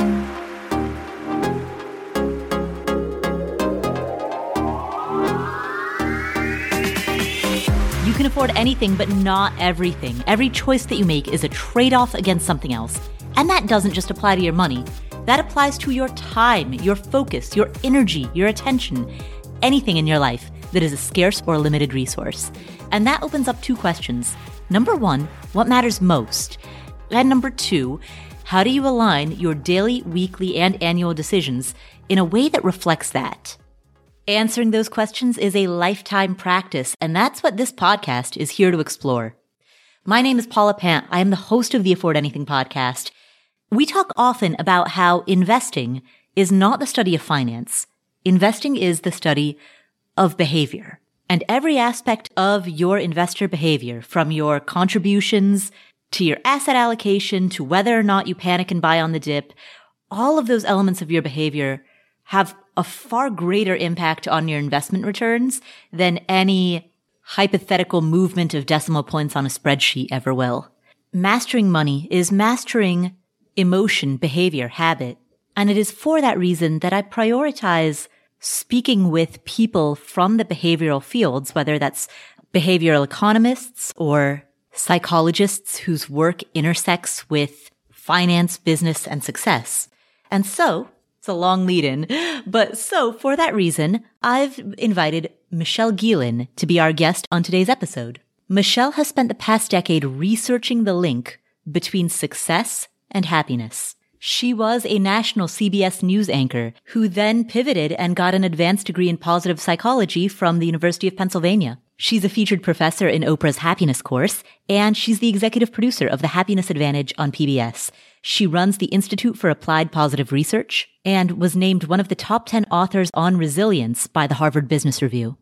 You can afford anything, but not everything. Every choice that you make is a trade-off against something else. And that doesn't just apply to your money. That applies to your time, your focus, your energy, your attention, anything in your life that is a scarce or limited resource. And that opens up two questions. Number one, what matters most? And number two, how do you align your daily, weekly, and annual decisions in a way that reflects that? Answering those questions is a lifetime practice, and that's what this podcast is here to explore. My name is Paula Pant. I am the host of the Afford Anything podcast. We talk often about how investing is not the study of finance. Investing is the study of behavior. And every aspect of your investor behavior, from your contributions to your asset allocation to whether or not you panic and buy on the dip, all of those elements of your behavior have a far greater impact on your investment returns than any hypothetical movement of decimal points on a spreadsheet ever will. Mastering money is mastering emotion, behavior, habit. And it is for that reason that I prioritize speaking with people from the behavioral fields, whether that's behavioral economists or psychologists whose work intersects with finance, business, and success. And so, it's a long lead-in, but so for that reason, I've invited Michelle Gielen to be our guest on today's episode. Michelle has spent the past decade researching the link between success and happiness. She was a national CBS News anchor who then pivoted and got an advanced degree in positive psychology from the University of Pennsylvania. She's a featured professor in Oprah's Happiness course, and she's the executive producer of The Happiness Advantage on PBS. She runs the Institute for Applied Positive Research and was named one of the top 10 authors on resilience by the Harvard Business Review.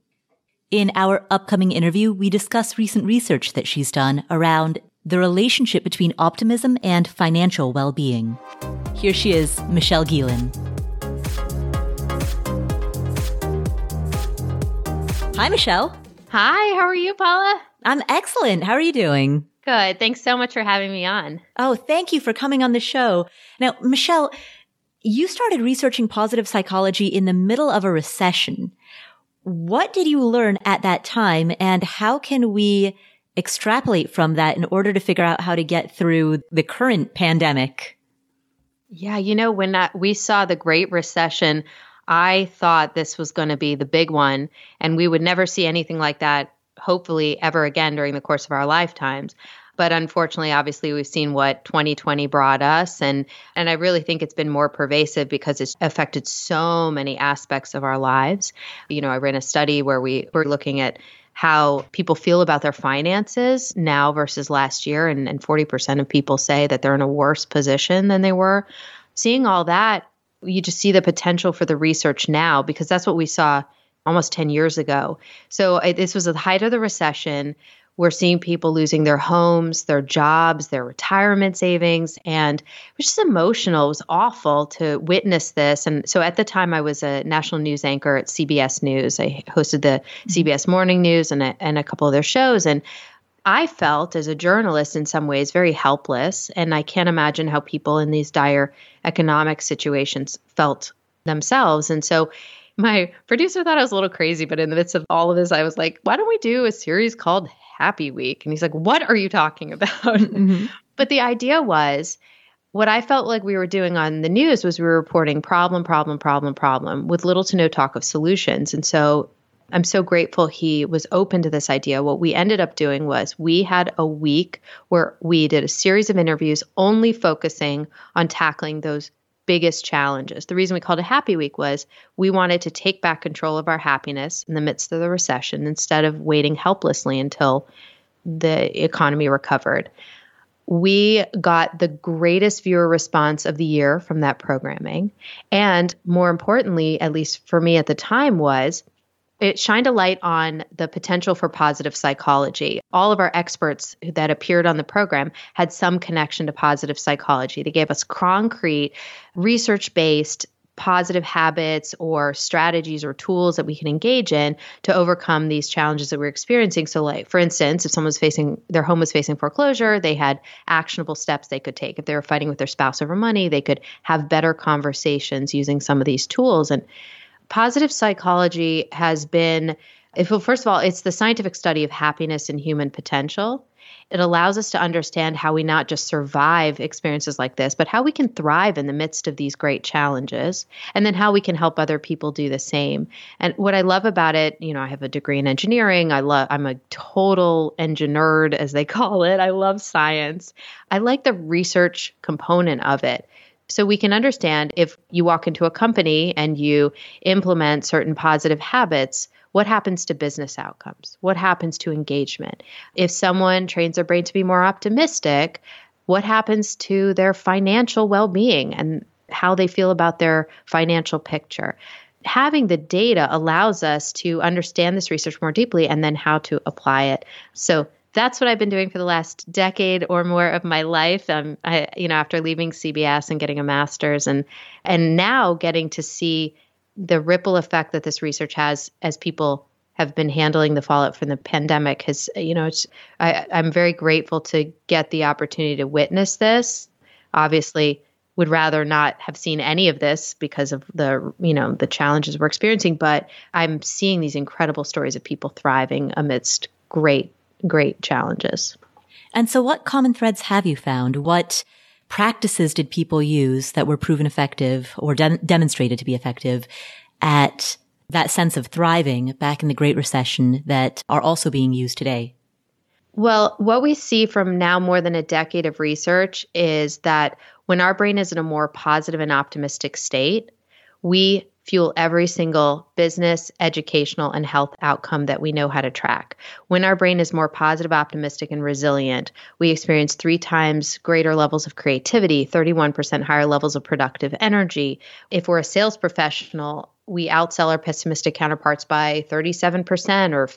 In our upcoming interview, we discuss recent research that she's done around the relationship between optimism and financial well-being. Here she is, Michelle Gielen. Hi, Michelle. Hi, how are you, Paula? I'm excellent. How are you doing? Good. Thanks so much for having me on. Oh, thank you for coming on the show. Now, Michelle, you started researching positive psychology in the middle of a recession. What did you learn at that time, and how can we extrapolate from that in order to figure out how to get through the current pandemic? Yeah, when we saw the Great Recession, I thought this was going to be the big one, and we would never see anything like that, hopefully, ever again during the course of our lifetimes. But unfortunately, obviously, we've seen what 2020 brought us, and I really think it's been more pervasive because it's affected so many aspects of our lives. I ran a study where we were looking at how people feel about their finances now versus last year, and 40% of people say that they're in a worse position than they were. Seeing all that, you just see the potential for the research now, because that's what we saw almost 10 years ago. So this was at the height of the recession. We're seeing people losing their homes, their jobs, their retirement savings, and it was just emotional. It was awful to witness this. And so at the time, I was a national news anchor at CBS News. I hosted the CBS Morning News and a couple of their shows. And I felt, as a journalist, in some ways, very helpless. And I can't imagine how people in these dire economic situations felt themselves. And so my producer thought I was a little crazy, but in the midst of all of this, I was like, why don't we do a series called Happy Week? And he's like, what are you talking about? Mm-hmm. But the idea was, what I felt like we were doing on the news was we were reporting problem with little to no talk of solutions. And so I'm so grateful he was open to this idea. What we ended up doing was we had a week where we did a series of interviews only focusing on tackling those biggest challenges. The reason we called it Happy Week was we wanted to take back control of our happiness in the midst of the recession instead of waiting helplessly until the economy recovered. We got the greatest viewer response of the year from that programming. And more importantly, at least for me at the time, was it shined a light on the potential for positive psychology. All of our experts that appeared on the program had some connection to positive psychology. They gave us concrete, research-based positive habits or strategies or tools that we can engage in to overcome these challenges that we're experiencing. So like, for instance, if their home was facing foreclosure, they had actionable steps they could take. If they were fighting with their spouse over money, they could have better conversations using some of these tools. And positive psychology has been, first of all, it's the scientific study of happiness and human potential. It allows us to understand how we not just survive experiences like this, but how we can thrive in the midst of these great challenges, and then how we can help other people do the same. And what I love about it, I have a degree in engineering. I'm a total engineer, as they call it. I love science. I like the research component of it. So we can understand if you walk into a company and you implement certain positive habits, what happens to business outcomes? What happens to engagement? If someone trains their brain to be more optimistic, what happens to their financial well-being and how they feel about their financial picture? Having the data allows us to understand this research more deeply and then how to apply it. So that's what I've been doing for the last decade or more of my life. After leaving CBS and getting a master's and now getting to see the ripple effect that this research has as people have been handling the fallout from the pandemic I'm very grateful to get the opportunity to witness this. Obviously, would rather not have seen any of this because of the challenges we're experiencing, but I'm seeing these incredible stories of people thriving amidst great challenges. And so what common threads have you found? What practices did people use that were proven effective or demonstrated to be effective at that sense of thriving back in the Great Recession that are also being used today? Well, what we see from now more than a decade of research is that when our brain is in a more positive and optimistic state, we fuel every single business, educational, and health outcome that we know how to track. When our brain is more positive, optimistic, and resilient, we experience 3 times greater levels of creativity, 31% higher levels of productive energy. If we're a sales professional, we outsell our pessimistic counterparts by 37%, or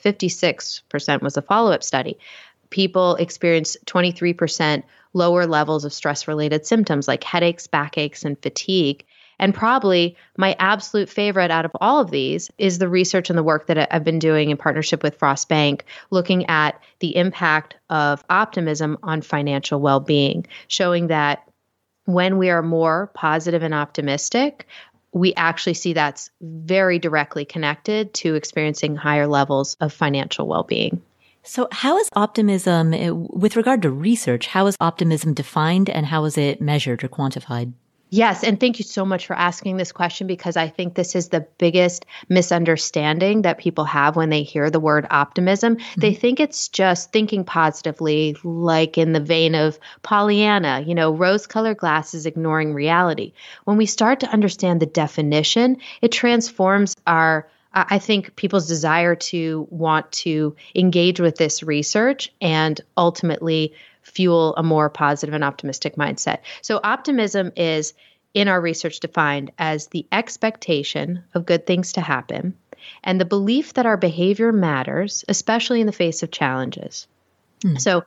56% was a follow-up study. People experience 23% lower levels of stress-related symptoms like headaches, backaches, and fatigue. And probably my absolute favorite out of all of these is the research and the work that I've been doing in partnership with Frost Bank, looking at the impact of optimism on financial well-being, showing that when we are more positive and optimistic, we actually see that's very directly connected to experiencing higher levels of financial well-being. So how is optimism, with regard to research, how is optimism defined and how is it measured or quantified? Yes. And thank you so much for asking this question, because I think this is the biggest misunderstanding that people have when they hear the word optimism. Mm-hmm. They think it's just thinking positively, like in the vein of Pollyanna, rose-colored glasses ignoring reality. When we start to understand the definition, it transforms I think people's desire to want to engage with this research and ultimately fuel a more positive and optimistic mindset. So optimism is, in our research, defined as the expectation of good things to happen and the belief that our behavior matters, especially in the face of challenges. So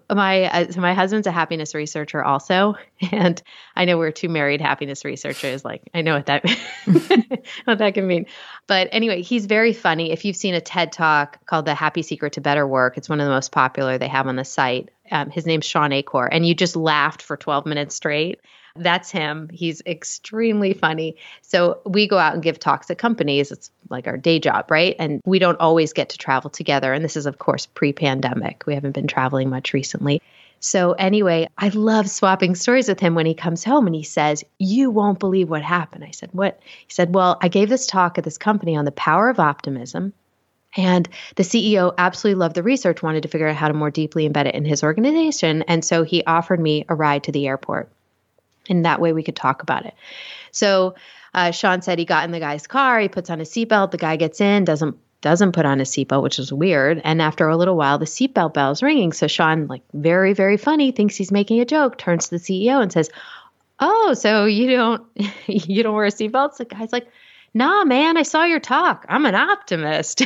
my husband's a happiness researcher also, and I know we're 2 married happiness researchers. Like, I know what that what that can mean. But anyway, he's very funny. If you've seen a TED Talk called The Happy Secret to Better Work, it's one of the most popular they have on the site. His name's Shawn Achor, and you just laughed for 12 minutes straight. That's him. He's extremely funny. So we go out and give talks at companies. It's like our day job, right? And we don't always get to travel together. And this is, of course, pre-pandemic. We haven't been traveling much recently. So anyway, I love swapping stories with him when he comes home and he says, "You won't believe what happened." I said, "What?" He said, "Well, I gave this talk at this company on the power of optimism. And the CEO absolutely loved the research, wanted to figure out how to more deeply embed it in his organization. And so he offered me a ride to the airport. And that way we could talk about it." So Shawn said he got in the guy's car, he puts on a seatbelt, the guy gets in, doesn't put on a seatbelt, which is weird. And after a little while, the seatbelt bell is ringing. So Shawn, like very, very funny, thinks he's making a joke, turns to the CEO and says, "Oh, so you don't wear a seatbelt?" So the guy's like, "Nah, man, I saw your talk. I'm an optimist."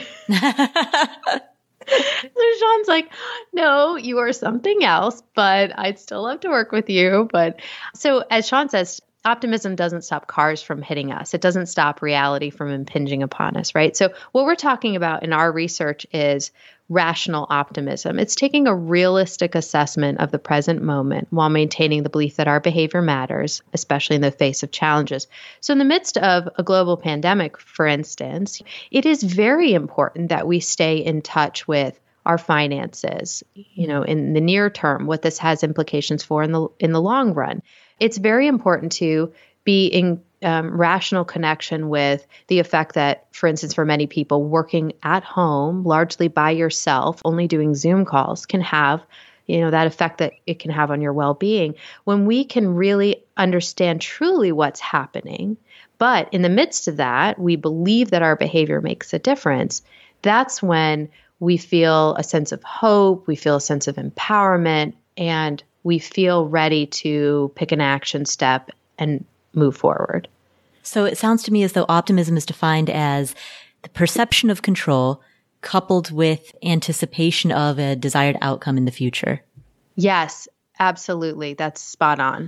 So Shawn's like, "No, you are something else, but I'd still love to work with you." But so as Shawn says, optimism doesn't stop cars from hitting us. It doesn't stop reality from impinging upon us, right? So what we're talking about in our research is rational optimism. It's taking a realistic assessment of the present moment while maintaining the belief that our behavior matters, especially in the face of challenges. So in the midst of a global pandemic, for instance, it is very important that we stay in touch with our finances, in the near term, what this has implications for in the long run. It's very important to be in rational connection with the effect that, for instance, for many people, working at home, largely by yourself, only doing Zoom calls, can have, that effect that it can have on your well-being. When we can really understand truly what's happening, but in the midst of that, we believe that our behavior makes a difference, that's when we feel a sense of hope, we feel a sense of empowerment, and we feel ready to pick an action step and move forward. So it sounds to me as though optimism is defined as the perception of control coupled with anticipation of a desired outcome in the future. Yes, absolutely. That's spot on.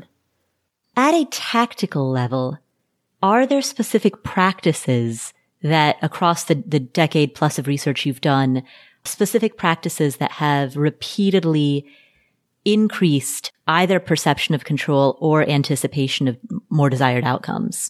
At a tactical level, are there specific practices that across the decade plus of research you've done, specific practices that have repeatedly increased either perception of control or anticipation of more desired outcomes?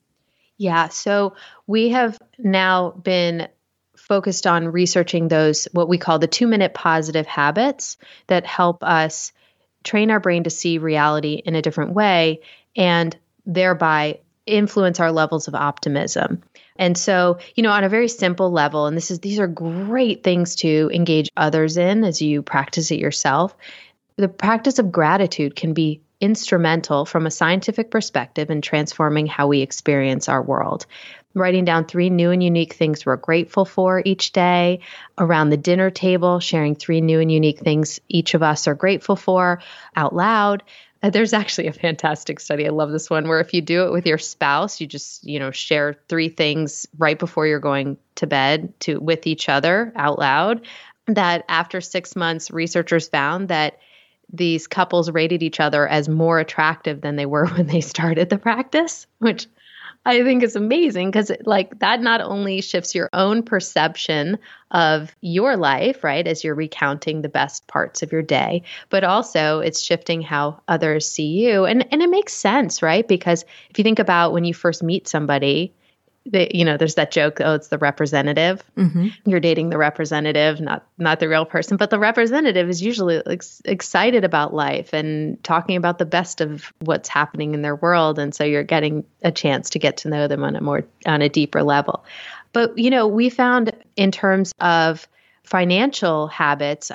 Yeah, so we have now been focused on researching those, what we call the 2-minute positive habits that help us train our brain to see reality in a different way and thereby influence our levels of optimism. And so, on a very simple level, and these are great things to engage others in as you practice it yourself. The practice of gratitude can be instrumental from a scientific perspective in transforming how we experience our world. Writing down 3 new and unique things we're grateful for each day, around the dinner table, sharing 3 new and unique things each of us are grateful for out loud. There's actually a fantastic study. I love this one where if you do it with your spouse, you just, share 3 things right before you're going to bed with each other out loud. That after 6 months, researchers found that these couples rated each other as more attractive than they were when they started the practice, which I think is amazing because that not only shifts your own perception of your life, right, as you're recounting the best parts of your day, but also it's shifting how others see you. And it makes sense, right? Because if you think about when you first meet somebody, there's that joke, it's the representative. Mm-hmm. You're dating the representative, not the real person. But the representative is usually excited about life and talking about the best of what's happening in their world. And so you're getting a chance to get to know them on a deeper level. But, we found in terms of financial habits,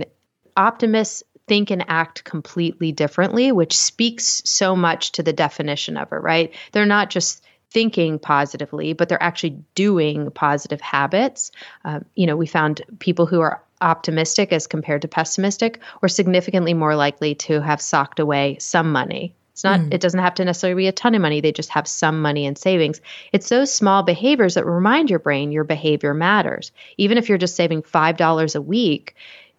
optimists think and act completely differently, which speaks so much to the definition of it, right? They're not just thinking positively, but they're actually doing positive habits. We found people who are optimistic as compared to pessimistic were significantly more likely to have socked away some money. It doesn't have to necessarily be a ton of money. They just have some money in savings. It's those small behaviors that remind your brain your behavior matters. Even if you're just saving $5 a week,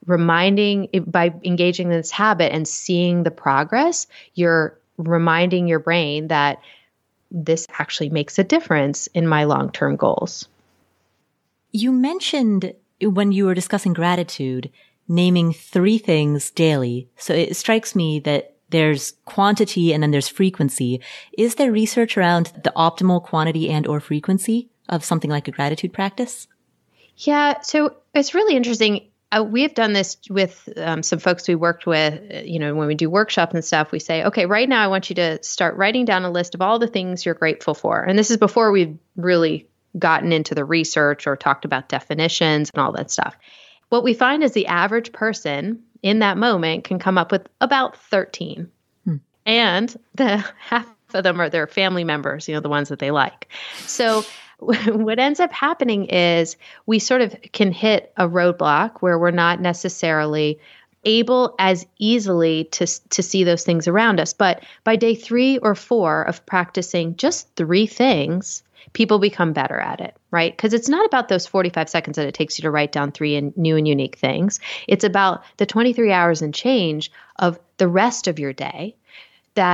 by engaging in this habit and seeing the progress, you're reminding your brain that this actually makes a difference in my long-term goals. You mentioned when you were discussing gratitude, naming 3 things daily. So it strikes me that there's quantity and then there's frequency. Is there research around the optimal quantity and or frequency of something like a gratitude practice? Yeah, so it's really interesting. We have done this with some folks we worked with, when we do workshops and stuff, we say, okay, right now I want you to start writing down a list of all the things you're grateful for. And this is before we've really gotten into the research or talked about definitions and all that stuff. What we find is the average person in that moment can come up with about 13. And the half of them are their family members, the ones that they like. So what ends up happening is we sort of can hit a roadblock where we're not necessarily able as easily to see those things around us. But by day 3 or 4 of practicing just 3 things, people become better at it, right? Because it's not about those 45 seconds that it takes you to write down 3 new and unique things. It's about the 23 hours and change of the rest of your day that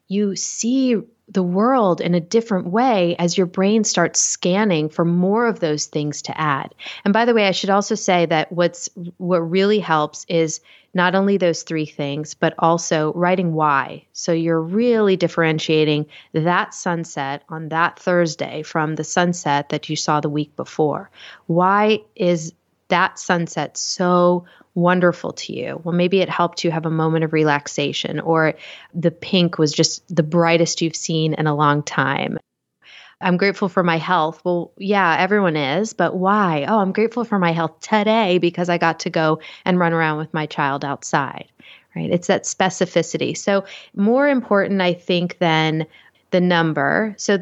you see the world in a different way as your brain starts scanning for more of those things to add. And by the way, I should also say that what really helps is not only those three things, but also writing why. So you're really differentiating that sunset on that Thursday from the sunset that you saw the week before. Why is that sunset so wonderful to you? Well, maybe it helped you have a moment of relaxation, or the pink was just the brightest you've seen in a long time. I'm grateful for my health. Well, yeah, everyone is, but why? Oh, I'm grateful for my health today because I got to go and run around with my child outside, right? It's that specificity. So more important, I think, than the number. So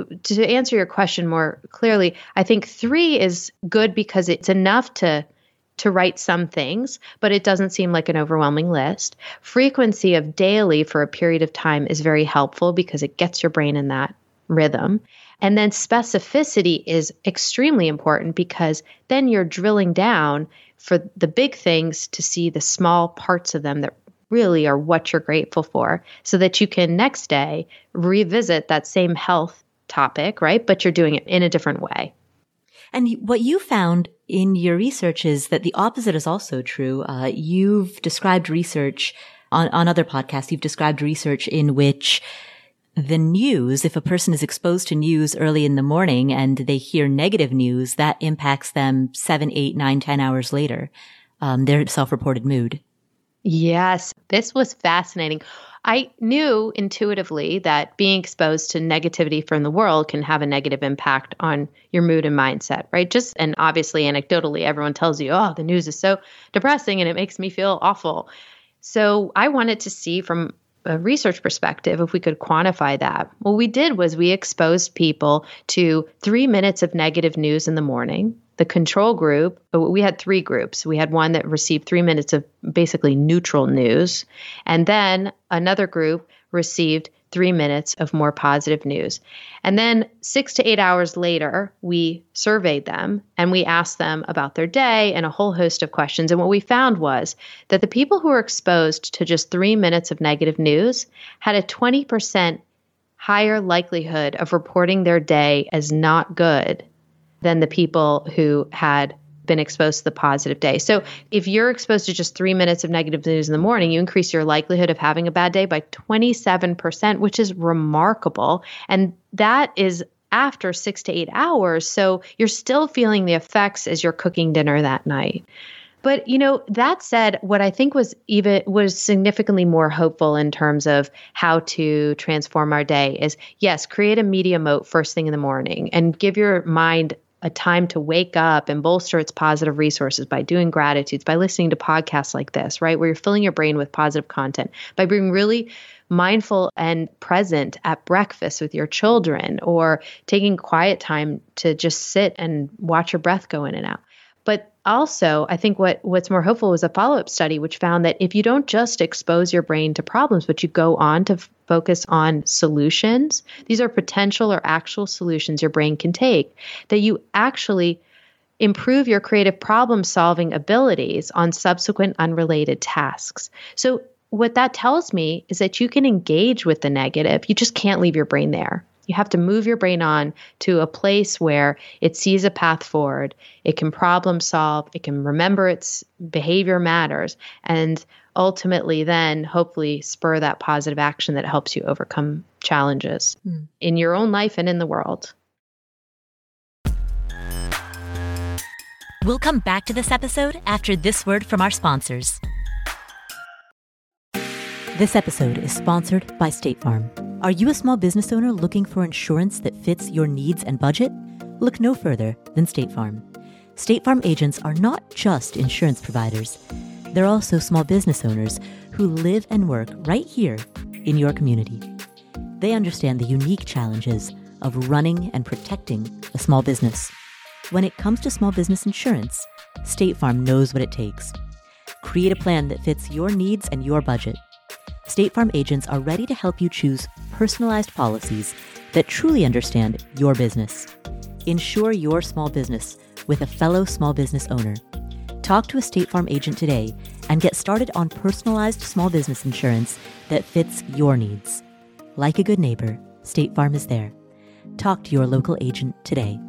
to answer your question more clearly, I think 3 is good because it's enough to write some things, but it doesn't seem like an overwhelming list. Frequency of daily for a period of time is very helpful because it gets your brain in that rhythm. And then specificity is extremely important because then you're drilling down for the big things to see the small parts of them that really are what you're grateful for, so that you can next day revisit that same health topic, right? But you're doing it in a different way. And what you found in your research is that the opposite is also true. You've described research on other podcasts. You've described research in which the news, if a person is exposed to news early in the morning and they hear negative news, that impacts them 7, 8, 9, 10 hours later, their self-reported mood. Yes, this was fascinating. I knew intuitively that being exposed to negativity from the world can have a negative impact on your mood and mindset, right? And obviously, anecdotally, everyone tells you, oh, the news is so depressing and it makes me feel awful. So I wanted to see from a research perspective if we could quantify that. What we did was we exposed people to 3 minutes of negative news in the morning. The control group, we had 3 groups. We had one that received 3 minutes of basically neutral news. And then another group received 3 minutes of more positive news. And then 6 to 8 hours later, we surveyed them and we asked them about their day and a whole host of questions. And what we found was that the people who were exposed to just 3 minutes of negative news had a 20% higher likelihood of reporting their day as not good than the people who had been exposed to the positive day. So if you're exposed to just 3 minutes of negative news in the morning, you increase your likelihood of having a bad day by 27%, which is remarkable. And that is after 6 to 8 hours. So you're still feeling the effects as you're cooking dinner that night. But, that said, what I think was significantly more hopeful in terms of how to transform our day is, yes, create a media moat first thing in the morning and give your mind a time to wake up and bolster its positive resources by doing gratitudes, by listening to podcasts like this, right? Where you're filling your brain with positive content, by being really mindful and present at breakfast with your children, or taking quiet time to just sit and watch your breath go in and out. But also, I think what's more hopeful was a follow-up study, which found that if you don't just expose your brain to problems, but you go on to focus on solutions, these are potential or actual solutions your brain can take, that you actually improve your creative problem-solving abilities on subsequent unrelated tasks. So what that tells me is that you can engage with the negative. You just can't leave your brain there. You have to move your brain on to a place where it sees a path forward. It can problem solve. It can remember its behavior matters. And ultimately then hopefully spur that positive action that helps you overcome challenges in your own life and in the world. We'll come back to this episode after this word from our sponsors. This episode is sponsored by State Farm. Are you a small business owner looking for insurance that fits your needs and budget? Look no further than State Farm. State Farm agents are not just insurance providers. They're also small business owners who live and work right here in your community. They understand the unique challenges of running and protecting a small business. When it comes to small business insurance, State Farm knows what it takes. Create a plan that fits your needs and your budget. State Farm agents are ready to help you choose personalized policies that truly understand your business. Insure your small business with a fellow small business owner. Talk to a State Farm agent today and get started on personalized small business insurance that fits your needs. Like a good neighbor, State Farm is there. Talk to your local agent today.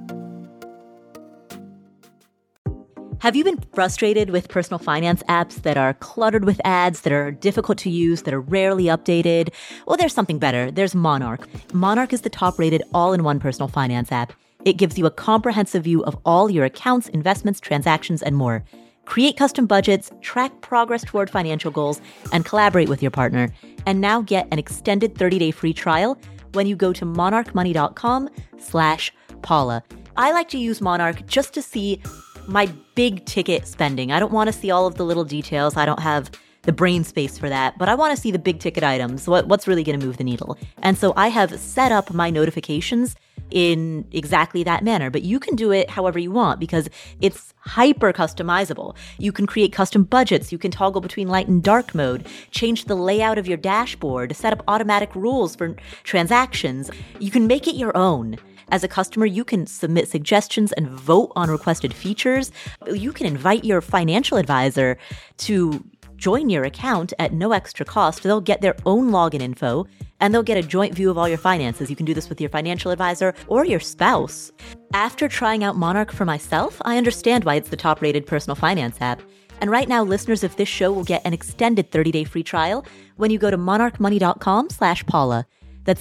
Have you been frustrated with personal finance apps that are cluttered with ads, that are difficult to use, that are rarely updated? Well, there's something better. There's Monarch. Monarch is the top-rated all-in-one personal finance app. It gives you a comprehensive view of all your accounts, investments, transactions, and more. Create custom budgets, track progress toward financial goals, and collaborate with your partner. And now get an extended 30-day free trial when you go to monarchmoney.com/Paula. I like to use Monarch just to see my big ticket spending. I don't want to see all of the little details. I don't have the brain space for that, but I want to see the big ticket items. What's really going to move the needle? And so I have set up my notifications in exactly that manner, but you can do it however you want because it's hyper customizable. You can create custom budgets. You can toggle between light and dark mode, change the layout of your dashboard, set up automatic rules for transactions. You can make it your own. As a customer, you can submit suggestions and vote on requested features. You can invite your financial advisor to join your account at no extra cost. They'll get their own login info and they'll get a joint view of all your finances. You can do this with your financial advisor or your spouse. After trying out Monarch for myself, I understand why it's the top-rated personal finance app. And right now, listeners of this show will get an extended 30-day free trial when you go to monarchmoney.com/Paula. That's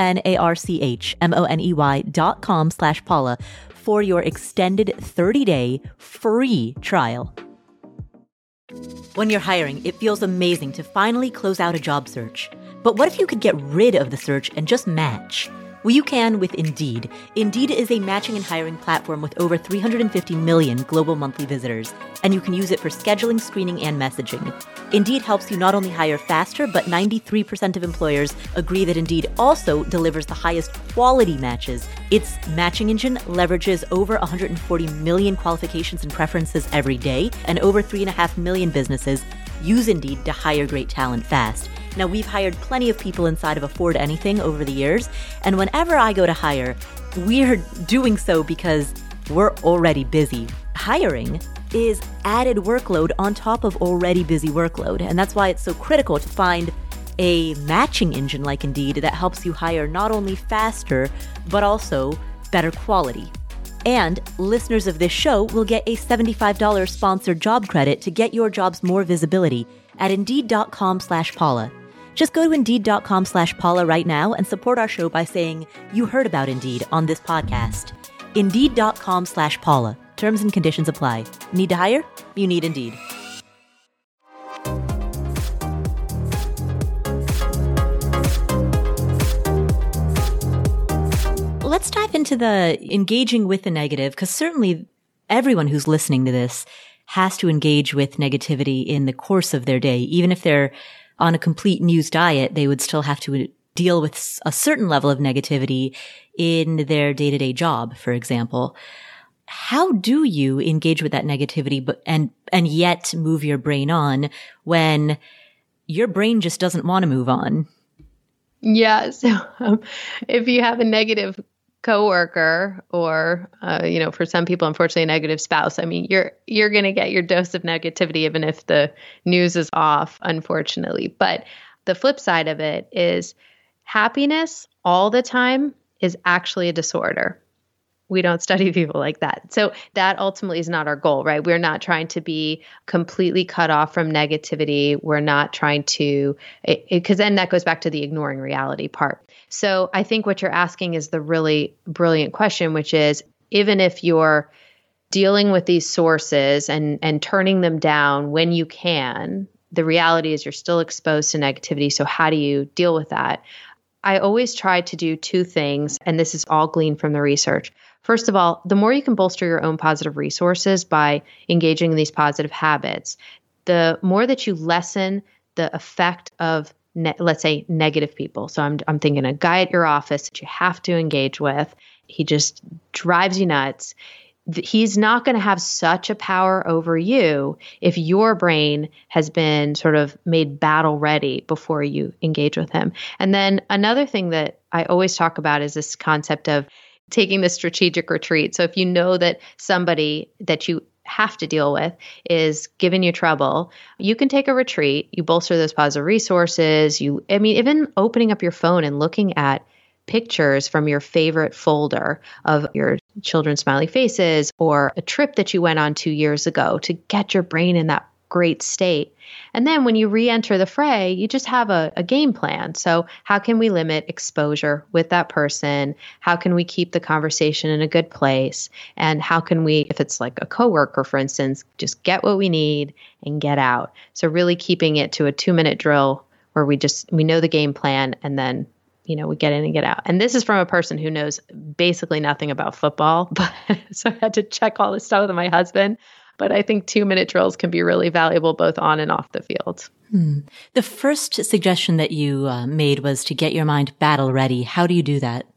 monarchmoney.com/Paula for your extended 30-day free trial. When you're hiring, it feels amazing to finally close out a job search. But what if you could get rid of the search and just match? Well, you can with Indeed. Indeed is a matching and hiring platform with over 350 million global monthly visitors, and you can use it for scheduling, screening, and messaging. Indeed helps you not only hire faster, but 93% of employers agree that Indeed also delivers the highest quality matches. Its matching engine leverages over 140 million qualifications and preferences every day, and over 3.5 million businesses use Indeed to hire great talent fast. Now, we've hired plenty of people inside of Afford Anything over the years, and whenever I go to hire, we're doing so because we're already busy. Hiring is added workload on top of already busy workload, and that's why it's so critical to find a matching engine like Indeed that helps you hire not only faster, but also better quality. And listeners of this show will get a $75 sponsored job credit to get your jobs more visibility at Indeed.com/Paula. Just go to Indeed.com/Paula right now and support our show by saying you heard about Indeed on this podcast. Indeed.com/Paula. Terms and conditions apply. Need to hire? You need Indeed. Let's dive into the engaging with the negative, because certainly everyone who's listening to this has to engage with negativity in the course of their day. Even if they're on a complete news diet, they would still have to deal with a certain level of negativity in their day-to-day job, for example. How do you engage with that negativity and yet move your brain on when your brain just doesn't want to move on? Yeah. So if you have a negative coworker or, for some people, unfortunately, a negative spouse, I mean, you're going to get your dose of negativity, even if the news is off, unfortunately. But the flip side of it is happiness all the time is actually a disorder. We don't study people like that. So that ultimately is not our goal, right? We're not trying to be completely cut off from negativity. We're not trying to, because then that goes back to the ignoring reality part. So I think what you're asking is the really brilliant question, which is, even if you're dealing with these sources and turning them down when you can, the reality is you're still exposed to negativity. So how do you deal with that? I always try to do two things, and this is all gleaned from the research. First of all, the more you can bolster your own positive resources by engaging in these positive habits, the more that you lessen the effect of, let's say, negative people. So I'm thinking a guy at your office that you have to engage with. He just drives you nuts. He's not going to have such a power over you if your brain has been sort of made battle ready before you engage with him. And then another thing that I always talk about is this concept of taking the strategic retreat. So if you know that somebody that you have to deal with is giving you trouble, you can take a retreat, you bolster those positive resources. Even opening up your phone and looking at pictures from your favorite folder of your children's smiley faces or a trip that you went on 2 years ago to get your brain in that great state. And then when you re-enter the fray, you just have a game plan. So how can we limit exposure with that person? How can we keep the conversation in a good place? And how can we, if it's like a coworker, for instance, just get what we need and get out? So really keeping it to a 2-minute drill where we know the game plan and then we get in and get out. And this is from a person who knows basically nothing about football. So I had to check all this stuff with my husband. But I think 2-minute drills can be really valuable both on and off the field. The first suggestion that you made was to get your mind battle ready. How do you do that?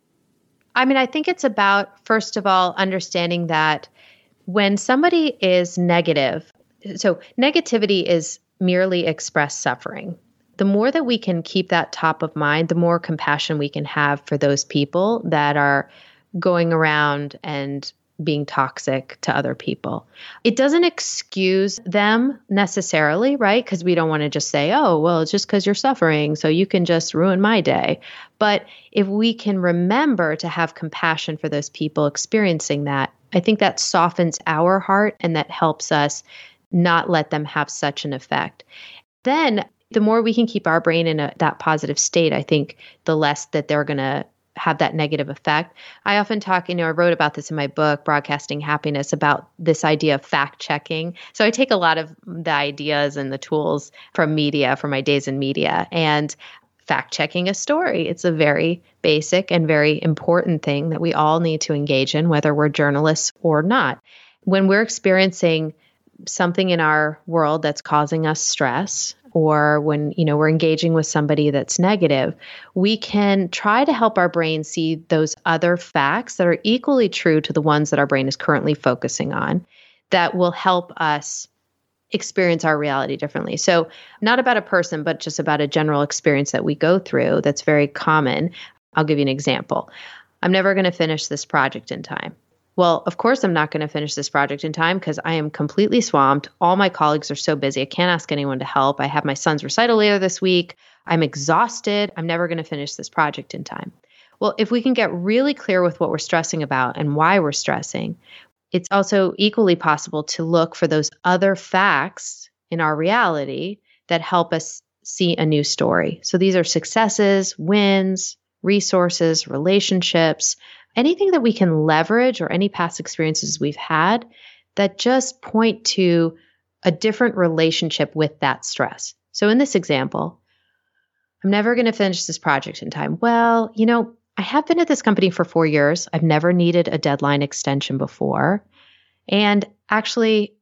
I think it's about, first of all, understanding that when somebody is negative, so negativity is merely expressed suffering. The more that we can keep that top of mind, the more compassion we can have for those people that are going around and being toxic to other people. It doesn't excuse them necessarily, right? Because we don't want to just say, oh, well, it's just because you're suffering, so you can just ruin my day. But if we can remember to have compassion for those people experiencing that, I think that softens our heart and that helps us not let them have such an effect. Then the more we can keep our brain in that positive state, I think the less that they're going to have that negative effect. I often talk, I wrote about this in my book, Broadcasting Happiness, about this idea of fact checking. So I take a lot of the ideas and the tools from media, from my days in media, and fact checking a story. It's a very basic and very important thing that we all need to engage in, whether we're journalists or not. When we're experiencing something in our world that's causing us stress, or when, we're engaging with somebody that's negative, we can try to help our brain see those other facts that are equally true to the ones that our brain is currently focusing on that will help us experience our reality differently. So not about a person, but just about a general experience that we go through that's very common. I'll give you an example. I'm never going to finish this project in time. Well, of course, I'm not going to finish this project in time because I am completely swamped. All my colleagues are so busy. I can't ask anyone to help. I have my son's recital later this week. I'm exhausted. I'm never going to finish this project in time. Well, if we can get really clear with what we're stressing about and why we're stressing, it's also equally possible to look for those other facts in our reality that help us see a new story. So these are successes, wins, resources, relationships, anything that we can leverage or any past experiences we've had that just point to a different relationship with that stress. So in this example, I'm never going to finish this project in time. Well, I have been at this company for 4 years. I've never needed a deadline extension before. And actually,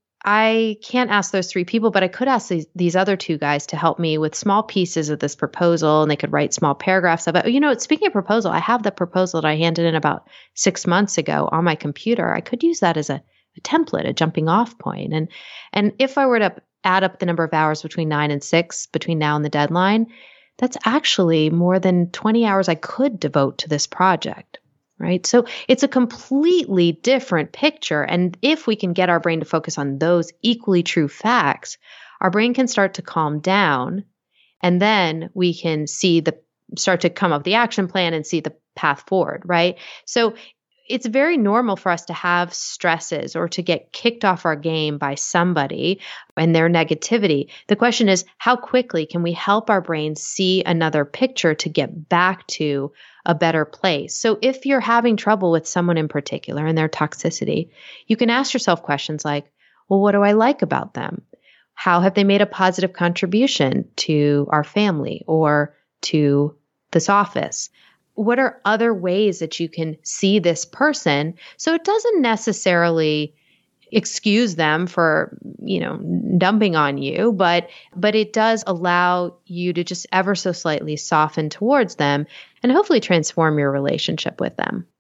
I can't ask those 3 people, but I could ask these other 2 guys to help me with small pieces of this proposal, and they could write small paragraphs about it. Speaking of proposal, I have the proposal that I handed in about 6 months ago on my computer. I could use that as a template, a jumping off point. And if I were to add up the number of hours between 9 and 6 between now and the deadline, that's actually more than 20 hours I could devote to this project. Right? So it's a completely different picture. And if we can get our brain to focus on those equally true facts, our brain can start to calm down. And then we can start to come up with the action plan and see the path forward, right? So it's very normal for us to have stresses or to get kicked off our game by somebody and their negativity. The question is, how quickly can we help our brain see another picture to get back to a better place? So if you're having trouble with someone in particular and their toxicity, you can ask yourself questions like, well, what do I like about them? How have they made a positive contribution to our family or to this office? What are other ways that you can see this person? So it doesn't necessarily excuse them for, dumping on you, but it does allow you to just ever so slightly soften towards them and hopefully transform your relationship with them.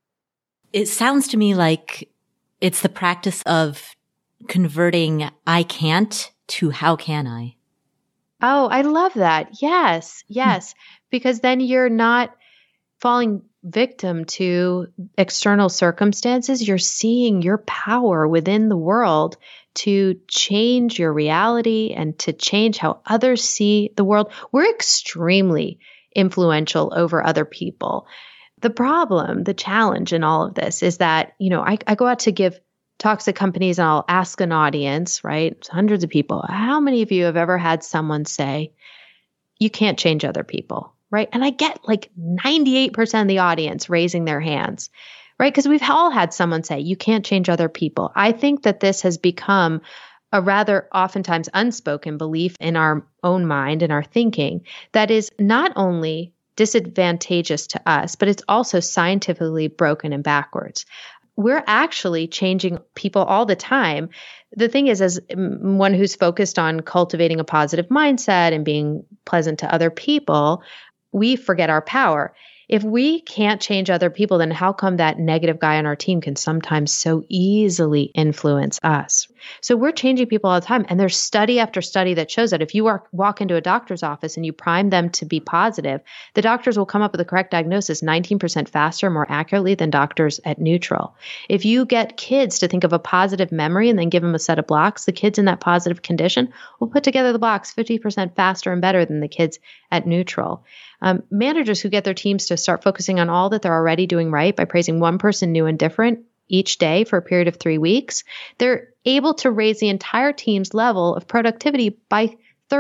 It sounds to me like it's the practice of converting I can't to how can I? Oh, I love that. Yes. Because then you're not falling victim to external circumstances, you're seeing your power within the world to change your reality and to change how others see the world. We're extremely influential over other people. The problem, the challenge in all of this is that, I go out to give talks at companies and I'll ask an audience, right? Hundreds of people. How many of you have ever had someone say, you can't change other people, right? And I get like 98% of the audience raising their hands, right? Because we've all had someone say, you can't change other people. I think that this has become a rather oftentimes unspoken belief in our own mind and our thinking that is not only disadvantageous to us, but it's also scientifically broken and backwards. We're actually changing people all the time. The thing is, as one who's focused on cultivating a positive mindset and being pleasant to other people, we forget our power. If we can't change other people, then how come that negative guy on our team can sometimes so easily influence us? So we're changing people all the time. And there's study after study that shows that if you walk into a doctor's office and you prime them to be positive, the doctors will come up with the correct diagnosis 19% faster, more accurately than doctors at neutral. If you get kids to think of a positive memory and then give them a set of blocks, the kids in that positive condition will put together the blocks 50% faster and better than the kids at neutral. Managers who get their teams to start focusing on all that they're already doing right by praising one person new and different each day for a period of 3 weeks, they're able to raise the entire team's level of productivity by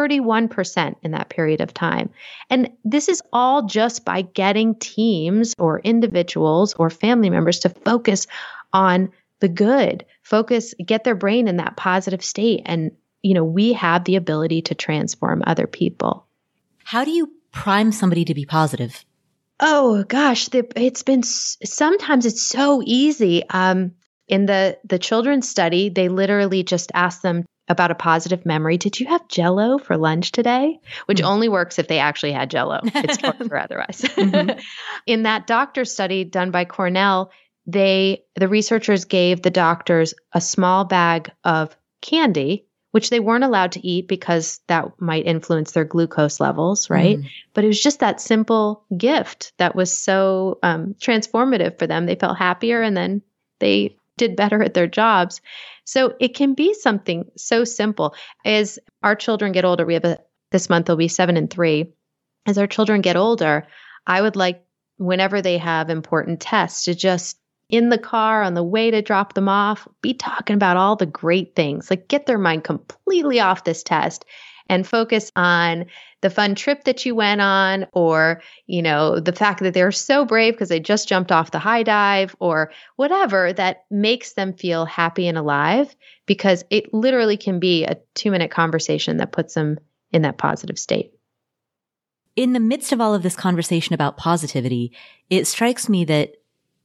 31% in that period of time. And this is all just by getting teams or individuals or family members to focus on the good, get their brain in that positive state. And, we have the ability to transform other people. How do you prime somebody to be positive? Oh gosh, sometimes it's so easy. In the children's study, they literally just asked them about a positive memory. Did you have Jell-O for lunch today? Which only works if they actually had Jell-O. It's torture otherwise. Mm-hmm. In that doctor study done by Cornell, the researchers gave the doctors a small bag of candy, which they weren't allowed to eat because that might influence their glucose levels, right? But it was just that simple gift that was so transformative for them. They felt happier and then they did better at their jobs. So it can be something so simple. As our children get older, this month they'll be 7 and 3. As our children get older, I would like, whenever they have important tests, to just in the car on the way to drop them off, be talking about all the great things, like get their mind completely off this test and focus on the fun trip that you went on, or, the fact that they're so brave because they just jumped off the high dive, or whatever that makes them feel happy and alive, because it literally can be a 2-minute conversation that puts them in that positive state. In the midst of all of this conversation about positivity, it strikes me that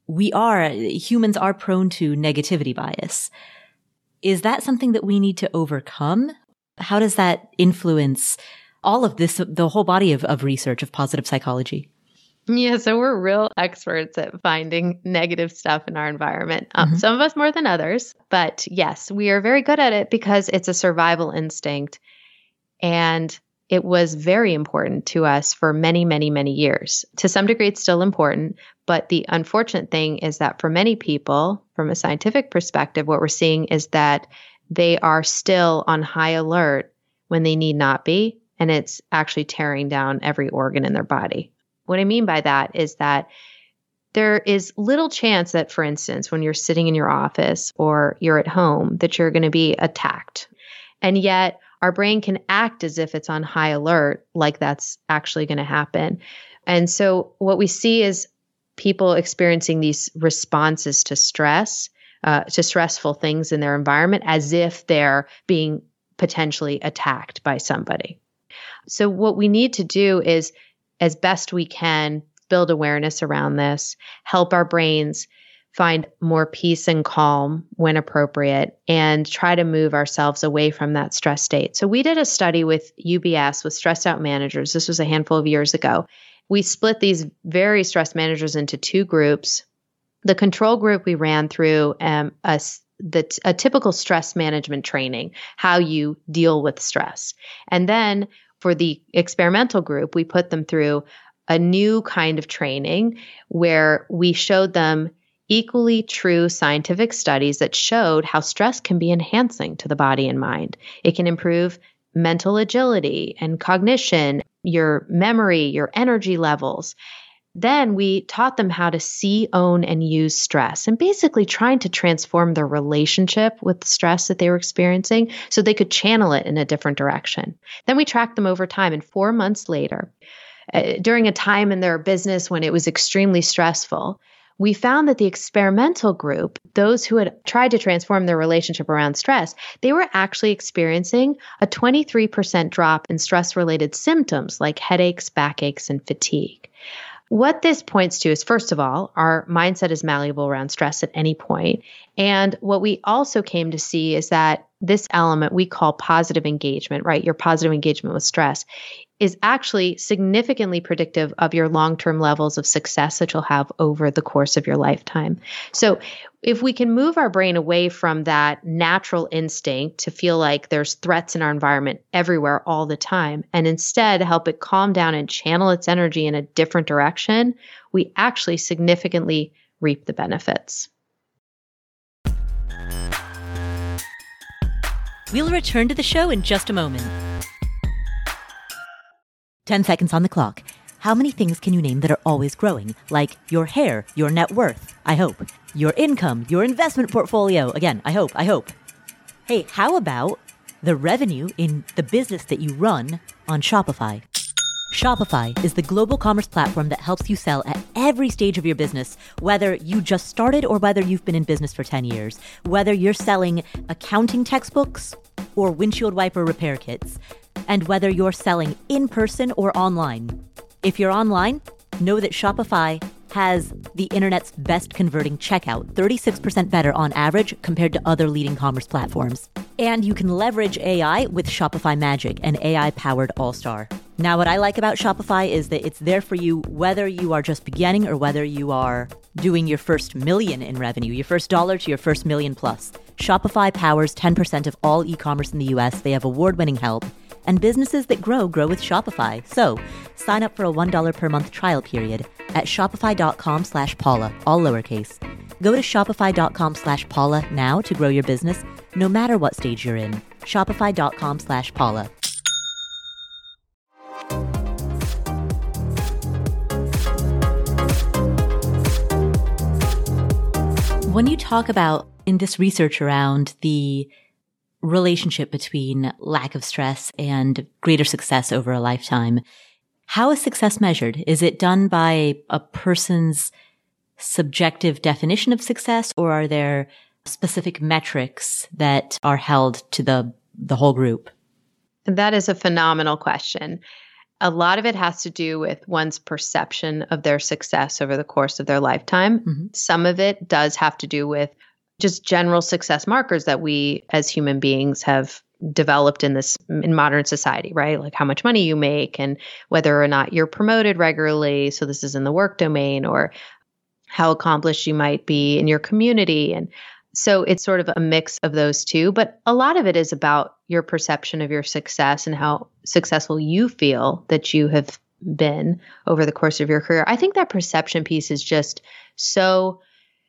humans are prone to negativity bias. Is that something that we need to overcome? How does that influence all of this, the whole body of research of positive psychology? Yeah, so we're real experts at finding negative stuff in our environment. Some of us more than others, but yes, we are very good at it because it's a survival instinct. And it was very important to us for many, many, many years. To some degree, it's still important. But the unfortunate thing is that for many people, from a scientific perspective, what we're seeing is that they are still on high alert when they need not be. And it's actually tearing down every organ in their body. What I mean by that is that there is little chance that, for instance, when you're sitting in your office or you're at home, that you're going to be attacked. And yet our brain can act as if it's on high alert, like that's actually going to happen. And so what we see is people experiencing these responses to stress, to stressful things in their environment, as if they're being potentially attacked by somebody. So what we need to do is, as best we can, build awareness around this, help our brains find more peace and calm when appropriate, and try to move ourselves away from that stress state. So we did a study with UBS with stressed out managers. This was a handful of years ago. We split these very stressed managers into 2 groups. The control group, we ran through a typical stress management training, how you deal with stress. And then for the experimental group, we put them through a new kind of training where we showed them equally true scientific studies that showed how stress can be enhancing to the body and mind. It can improve mental agility and cognition, your memory, your energy levels. Then we taught them how to see, own, and use stress, and basically trying to transform their relationship with the stress that they were experiencing so they could channel it in a different direction. Then we tracked them over time, and 4 months later, during a time in their business when it was extremely stressful, we found that the experimental group, those who had tried to transform their relationship around stress, they were actually experiencing a 23% drop in stress-related symptoms like headaches, backaches, and fatigue. What this points to is, first of all, our mindset is malleable around stress at any point. And what we also came to see is that this element we call positive engagement, right? Your positive engagement with stress is actually significantly predictive of your long-term levels of success that you'll have over the course of your lifetime. So if we can move our brain away from that natural instinct to feel like there's threats in our environment everywhere all the time, and instead help it calm down and channel its energy in a different direction, we actually significantly reap the benefits. We'll return to the show in just a moment. 10 seconds on the clock. How many things can you name that are always growing? Like your hair, your net worth, I hope. Your income, your investment portfolio. Again, I hope. Hey, how about the revenue in the business that you run on Shopify? Shopify is the global commerce platform that helps you sell at every stage of your business, whether you just started or whether you've been in business for 10 years, whether you're selling accounting textbooks or windshield wiper repair kits, and whether you're selling in person or online. If you're online, know that Shopify has the internet's best converting checkout, 36% better on average compared to other leading commerce platforms. And you can leverage AI with Shopify Magic, an AI-powered all-star. Now, what I like about Shopify is that it's there for you whether you are just beginning or whether you are doing your first million in revenue, your first dollar to your first million plus. Shopify powers 10% of all e-commerce in the US. They have award-winning help. And businesses that grow with Shopify. So sign up for a $1 per month trial period at shopify.com/Paula, all lowercase. Go to shopify.com/Paula now to grow your business, no matter what stage you're in. Shopify.com/Paula. When you talk about in this research around the relationship between lack of stress and greater success over a lifetime, how is success measured? Is it done by a person's subjective definition of success, or are there specific metrics that are held to the whole group? That is a phenomenal question. A lot of it has to do with one's perception of their success over the course of their lifetime. Mm-hmm. Some of it does have to do with just general success markers that we as human beings have developed in modern society, right? Like how much money you make and whether or not you're promoted regularly. So this is in the work domain, or how accomplished you might be in your community. And so it's sort of a mix of those two, but a lot of it is about your perception of your success and how successful you feel that you have been over the course of your career. I think that perception piece is just so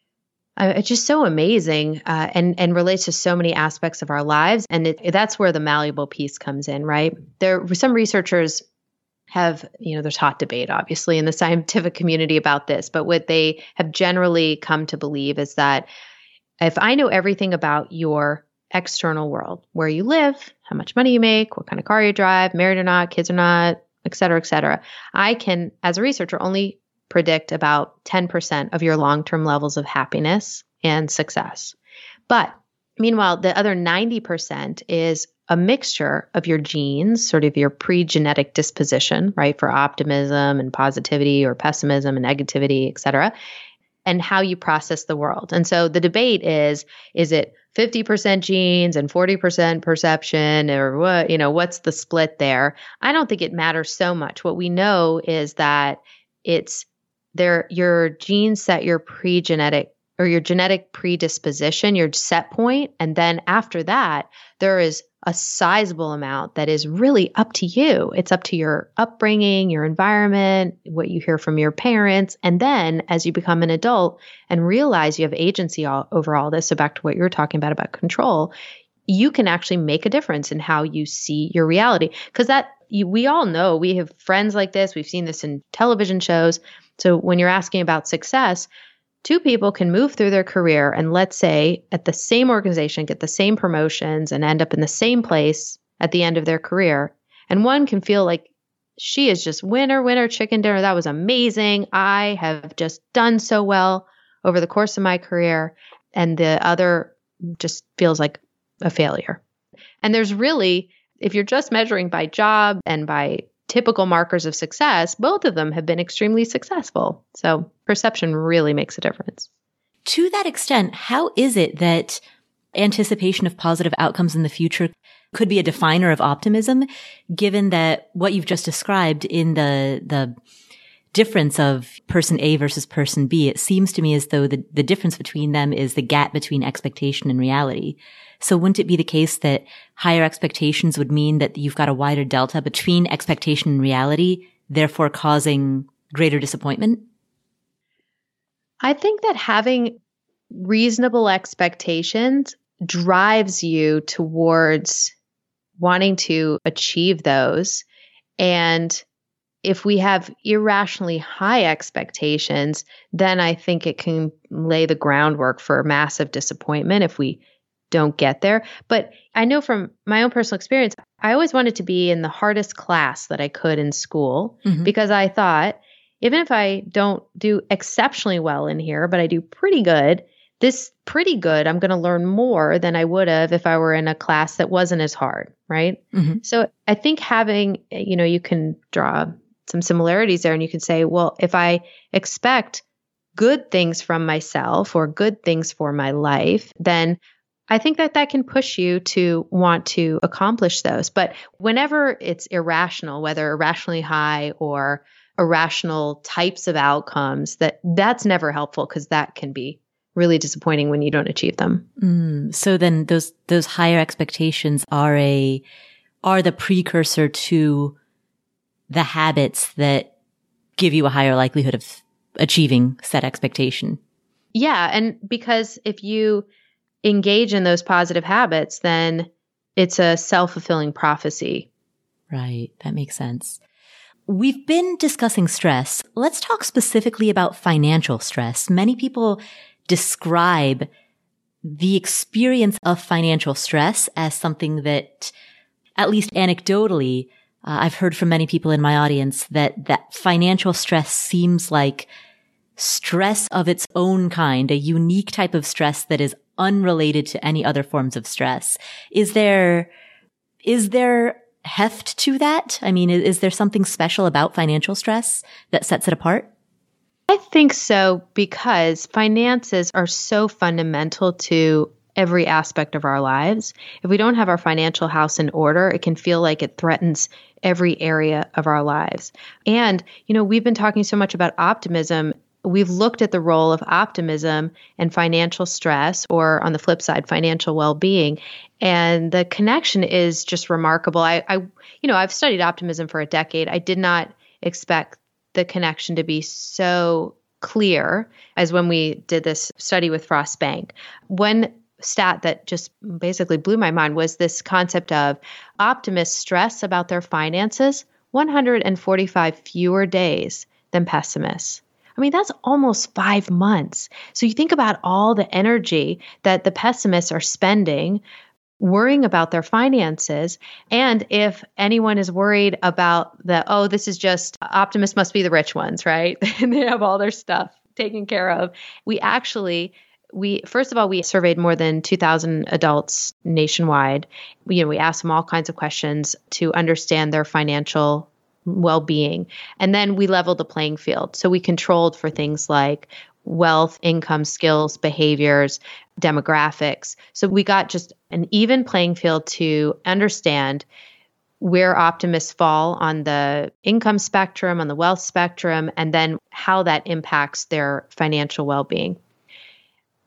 it's just so amazing and relates to so many aspects of our lives. And that's where the malleable piece comes in, right? Some researchers have, there's hot debate, obviously, in the scientific community about this. But what they have generally come to believe is that if I know everything about your external world, where you live, how much money you make, what kind of car you drive, married or not, kids or not, et cetera, I can, as a researcher, only predict about 10% of your long-term levels of happiness and success. But meanwhile, the other 90% is a mixture of your genes, sort of your pre-genetic disposition, right, for optimism and positivity or pessimism and negativity, et cetera, and how you process the world. And so the debate is it 50% genes and 40% perception, or what, what's the split there? I don't think it matters so much. What we know is that your genes set your pre-genetic or your genetic predisposition, your set point. And then after that, there is a sizable amount that is really up to you. It's up to your upbringing, your environment, what you hear from your parents. And then as you become an adult and realize you have agency over all this, so back to what you were talking about control, you can actually make a difference in how you see your reality. Because we all know, we have friends like this. We've seen this in television shows. So when you're asking about success, two people can move through their career and, let's say, at the same organization, get the same promotions and end up in the same place at the end of their career. And one can feel like she is just winner, chicken dinner. That was amazing. I have just done so well over the course of my career. And the other just feels like a failure. And there's really, if you're just measuring by job and by typical markers of success, both of them have been extremely successful. So perception really makes a difference. To that extent, how is it that anticipation of positive outcomes in the future could be a definer of optimism, given that what you've just described in the difference of person A versus person B, it seems to me as though the difference between them is the gap between expectation and reality. So wouldn't it be the case that higher expectations would mean that you've got a wider delta between expectation and reality, therefore causing greater disappointment? I think that having reasonable expectations drives you towards wanting to achieve those. And if we have irrationally high expectations, then I think it can lay the groundwork for massive disappointment if we don't get there. But I know from my own personal experience, I always wanted to be in the hardest class that I could in school because I thought, even if I don't do exceptionally well in here, but I do pretty good, I'm going to learn more than I would have if I were in a class that wasn't as hard, right? So I think having, you can draw some similarities there and you can say, well, if I expect good things from myself or good things for my life, then I think that can push you to want to accomplish those. But whenever it's irrational, whether irrationally high or irrational types of outcomes, that's never helpful because that can be really disappointing when you don't achieve them. So then those higher expectations are the precursor to the habits that give you a higher likelihood of achieving said expectation. Yeah. And because if you engage in those positive habits, then it's a self-fulfilling prophecy. Right. That makes sense. We've been discussing stress. Let's talk specifically about financial stress. Many people describe the experience of financial stress as something that, at least anecdotally, I've heard from many people in my audience that financial stress seems like stress of its own kind, a unique type of stress that is unrelated to any other forms of stress. Is there heft to that? I mean, is there something special about financial stress that sets it apart? I think so, because finances are so fundamental to every aspect of our lives. If we don't have our financial house in order, it can feel like it threatens every area of our lives. And, we've been talking so much about optimism. We've looked at the role of optimism and financial stress, or on the flip side, financial well-being. And the connection is just remarkable. I've studied optimism for a decade. I did not expect the connection to be so clear as when we did this study with Frost Bank. One stat that just basically blew my mind was this concept of optimists stress about their finances 145 fewer days than pessimists. I mean, that's almost 5 months. So you think about all the energy that the pessimists are spending worrying about their finances. And if anyone is worried about this is just optimists must be the rich ones, right? And they have all their stuff taken care of. First of all, we surveyed more than 2,000 adults nationwide. We asked them all kinds of questions to understand their financial well-being. And then we leveled the playing field. So we controlled for things like wealth, income, skills, behaviors, demographics. So we got just an even playing field to understand where optimists fall on the income spectrum, on the wealth spectrum, and then how that impacts their financial well-being.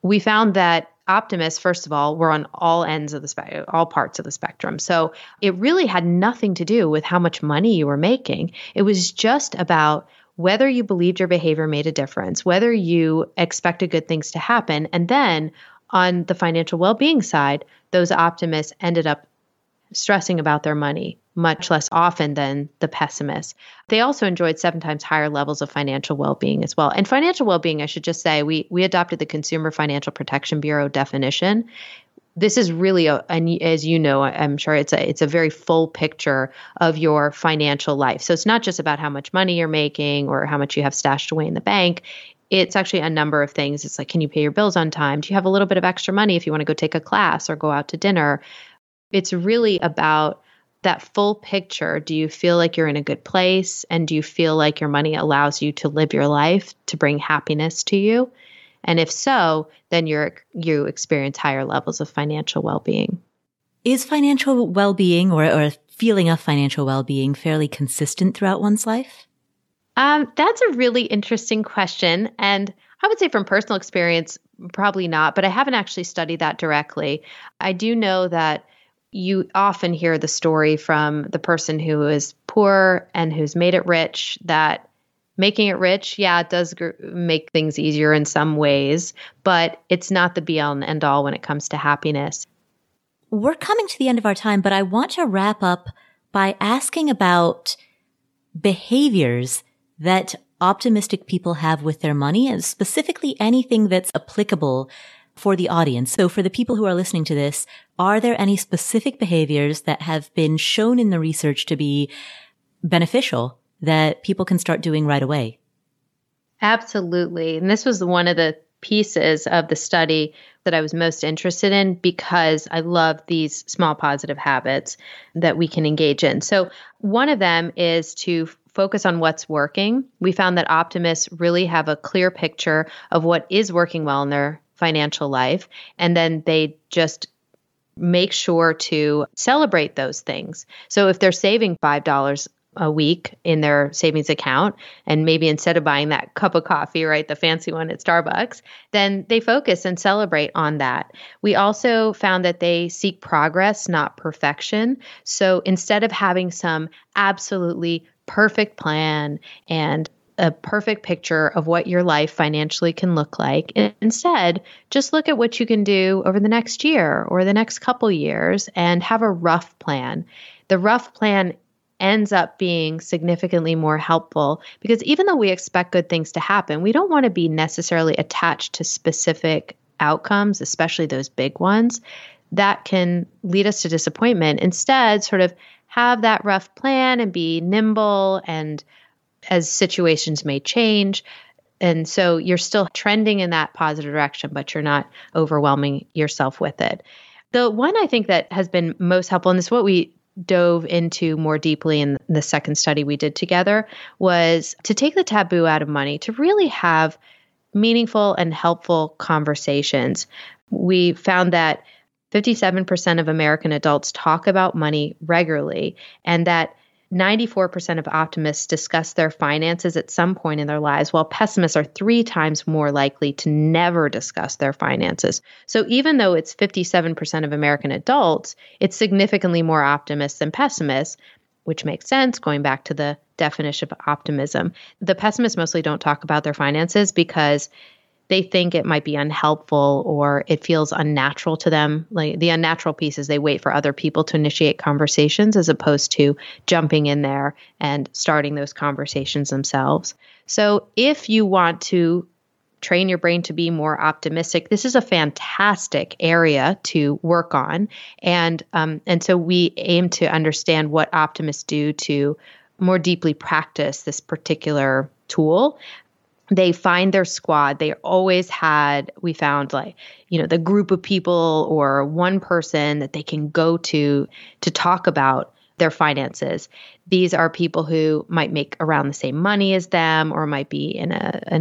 we found that optimists, first of all, were on all ends of the spectrum, all parts of the spectrum. So it really had nothing to do with how much money you were making. It was just about whether you believed your behavior made a difference, whether you expected good things to happen. And then on the financial well-being side, those optimists ended up stressing about their money much less often than the pessimists. They also enjoyed 7 times higher levels of financial well-being as well. And financial well-being, I should just say, we adopted the Consumer Financial Protection Bureau definition. This is really, and as you know, I'm sure it's a very full picture of your financial life. So it's not just about how much money you're making or how much you have stashed away in the bank. It's actually a number of things. It's like, can you pay your bills on time? Do you have a little bit of extra money if you want to go take a class or go out to dinner? It's really about that full picture. Do you feel like you're in a good place? And do you feel like your money allows you to live your life, to bring happiness to you? And if so, then you experience higher levels of financial well-being. Is financial well-being or a feeling of financial well-being fairly consistent throughout one's life? That's a really interesting question. And I would say from personal experience, probably not, but I haven't actually studied that directly. I do know that you often hear the story from the person who is poor and who's made it rich, that making it rich, yeah, it does make things easier in some ways, but it's not the be all and end all when it comes to happiness. We're coming to the end of our time, but I want to wrap up by asking about behaviors that optimistic people have with their money, and specifically anything that's applicable for the audience. So for the people who are listening to this, are there any specific behaviors that have been shown in the research to be beneficial that people can start doing right away? Absolutely. And this was one of the pieces of the study that I was most interested in because I love these small positive habits that we can engage in. So one of them is to focus on what's working. We found that optimists really have a clear picture of what is working well in their financial life, and then they just make sure to celebrate those things. So if they're saving $5 a week in their savings account, and maybe instead of buying that cup of coffee, right, the fancy one at Starbucks, then they focus and celebrate on that. We also found that they seek progress, not perfection. So instead of having some absolutely perfect plan and a perfect picture of what your life financially can look like, instead, just look at what you can do over the next year or the next couple years and have a rough plan. The rough plan ends up being significantly more helpful because even though we expect good things to happen, we don't want to be necessarily attached to specific outcomes, especially those big ones. That can lead us to disappointment. Instead, sort of have that rough plan and be nimble and as situations may change. And so you're still trending in that positive direction, but you're not overwhelming yourself with it. The one I think that has been most helpful, and this is what we dove into more deeply in the second study we did together, was to take the taboo out of money, to really have meaningful and helpful conversations. We found that 57% of American adults talk about money regularly, and that 94% of optimists discuss their finances at some point in their lives, while pessimists are 3 times more likely to never discuss their finances. So even though it's 57% of American adults, it's significantly more optimists than pessimists, which makes sense going back to the definition of optimism. The pessimists mostly don't talk about their finances because they think it might be unhelpful or it feels unnatural to them. Like the unnatural piece is they wait for other people to initiate conversations as opposed to jumping in there and starting those conversations themselves. So if you want to train your brain to be more optimistic, this is a fantastic area to work on. And so we aim to understand what optimists do to more deeply practice this particular tool. They find their squad. They always had, we found the group of people or one person that they can go to talk about their finances. These are people who might make around the same money as them, or might be in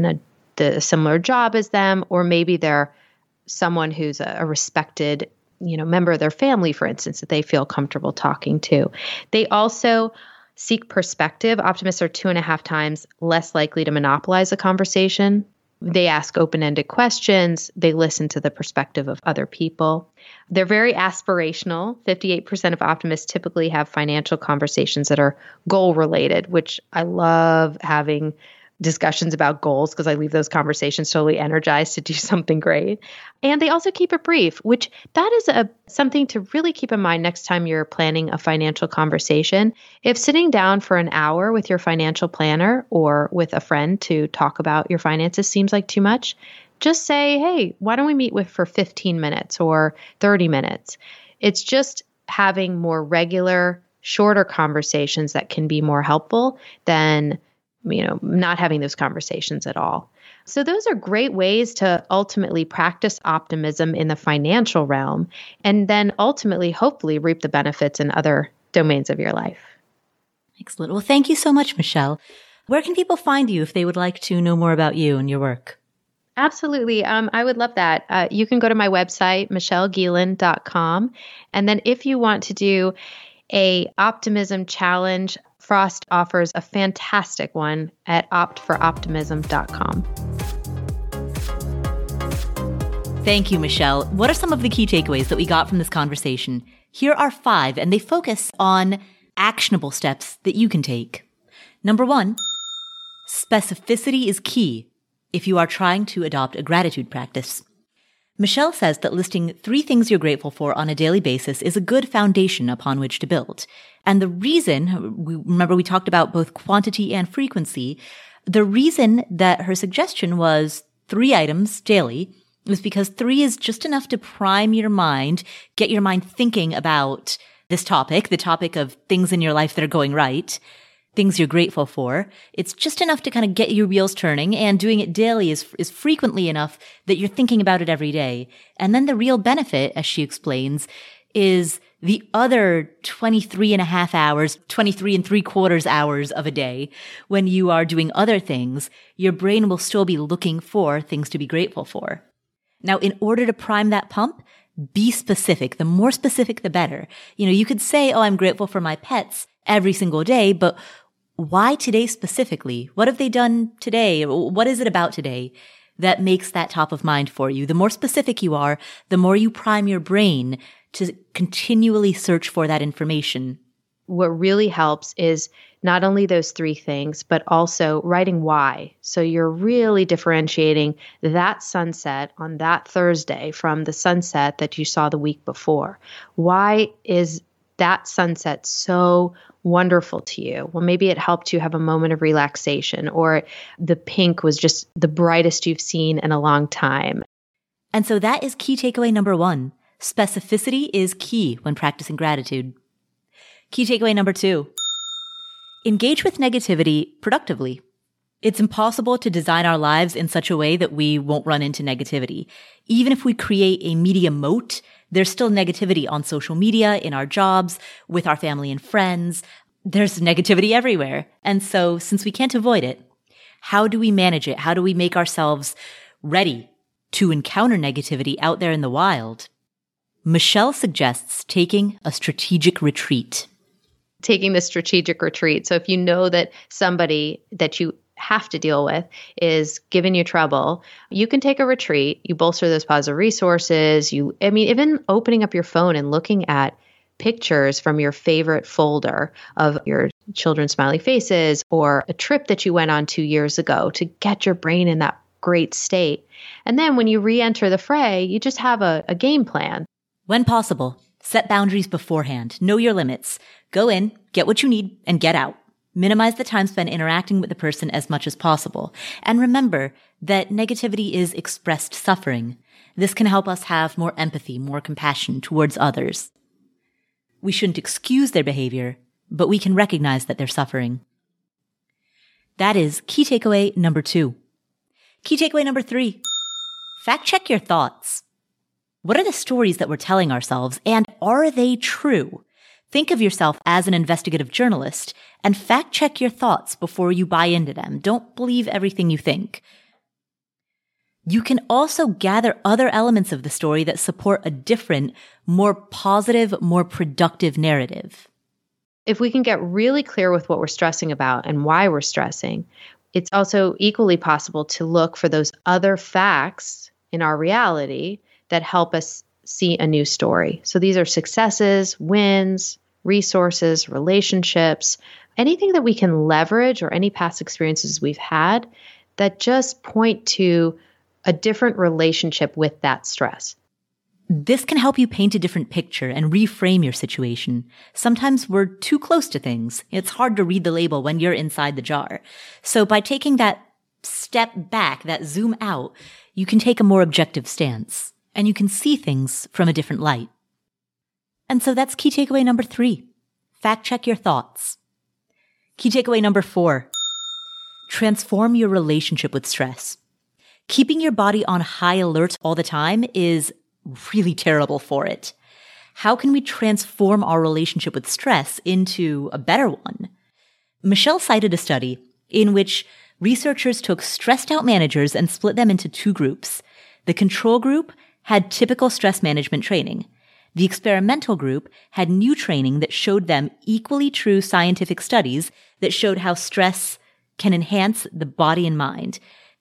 a similar job as them, or maybe they're someone who's a respected, member of their family, for instance, that they feel comfortable talking to. They also seek perspective. Optimists are 2.5 times less likely to monopolize a conversation They ask open-ended questions. They listen to the perspective of other people. They're very aspirational. 58% of optimists typically have financial conversations that are goal-related, which I love having discussions about goals because I leave those conversations totally energized to do something great. And they also keep it brief, which that is something to really keep in mind next time you're planning a financial conversation. If sitting down for an hour with your financial planner or with a friend to talk about your finances seems like too much, just say, hey, why don't we meet for 15 minutes or 30 minutes? It's just having more regular, shorter conversations that can be more helpful than not having those conversations at all. So those are great ways to ultimately practice optimism in the financial realm and then ultimately, hopefully, reap the benefits in other domains of your life. Excellent. Well, thank you so much, Michelle. Where can people find you if they would like to know more about you and your work? Absolutely. I would love that. You can go to my website, michellegielen.com. And then if you want to do a optimism challenge, Frost offers a fantastic one at optforoptimism.com. Thank you, Michelle. What are some of the key takeaways that we got from this conversation? Here are 5, and they focus on actionable steps that you can take. Number 1, specificity is key if you are trying to adopt a gratitude practice. Michelle says that listing 3 things you're grateful for on a daily basis is a good foundation upon which to build. And the reason, remember we talked about both quantity and frequency, the reason that her suggestion was 3 items daily was because 3 is just enough to prime your mind, get your mind thinking about this topic, the topic of things in your life that are going right, things you're grateful for. It's just enough to kind of get your wheels turning, and doing it daily is frequently enough that you're thinking about it every day. And then the real benefit, as she explains, is the other 23 and a half hours, 23 and 3/4 hours of a day, when you are doing other things, your brain will still be looking for things to be grateful for. Now, in order to prime that pump, be specific. The more specific, the better. You could say, oh, I'm grateful for my pets every single day, but why today specifically? What have they done today? What is it about today that makes that top of mind for you? The more specific you are, the more you prime your brain to continually search for that information. What really helps is not only those 3 things, but also writing why. So you're really differentiating that sunset on that Thursday from the sunset that you saw the week before. Why is that sunset so wonderful to you? Well, maybe it helped you have a moment of relaxation, or the pink was just the brightest you've seen in a long time. And so that is key takeaway number 1. Specificity is key when practicing gratitude. Key takeaway number 2. Engage with negativity productively. It's impossible to design our lives in such a way that we won't run into negativity. Even if we create a media moat, there's still negativity on social media, in our jobs, with our family and friends. There's negativity everywhere. And so since we can't avoid it, how do we manage it? How do we make ourselves ready to encounter negativity out there in the wild? Michelle suggests taking a strategic retreat. Taking the strategic retreat. So if you know that somebody that you have to deal with is giving you trouble, you can take a retreat. You bolster those positive resources. Even opening up your phone and looking at pictures from your favorite folder of your children's smiley faces, or a trip that you went on 2 years ago, to get your brain in that great state. And then when you re-enter the fray, you just have a game plan. When possible, set boundaries beforehand. Know your limits. Go in, get what you need, and get out. Minimize the time spent interacting with the person as much as possible. And remember that negativity is expressed suffering. This can help us have more empathy, more compassion towards others. We shouldn't excuse their behavior, but we can recognize that they're suffering. That is key takeaway number 2. Key takeaway number 3. Fact check your thoughts. What are the stories that we're telling ourselves, and are they true? Think of yourself as an investigative journalist and fact check your thoughts before you buy into them. Don't believe everything you think. You can also gather other elements of the story that support a different, more positive, more productive narrative. If we can get really clear with what we're stressing about and why we're stressing, it's also equally possible to look for those other facts in our reality that help us see a new story. So these are successes, wins, resources, relationships, anything that we can leverage or any past experiences we've had that just point to a different relationship with that stress. This can help you paint a different picture and reframe your situation. Sometimes we're too close to things. It's hard to read the label when you're inside the jar. So by taking that step back, that zoom out, you can take a more objective stance and you can see things from a different light. And so that's key takeaway number 3. Fact check your thoughts. Key takeaway number 4. Transform your relationship with stress. Keeping your body on high alert all the time is really terrible for it. How can we transform our relationship with stress into a better one? Michelle cited a study in which researchers took stressed out managers and split them into 2 groups. The control group had typical stress management training. The experimental group had new training that showed them equally true scientific studies that showed how stress can enhance the body and mind.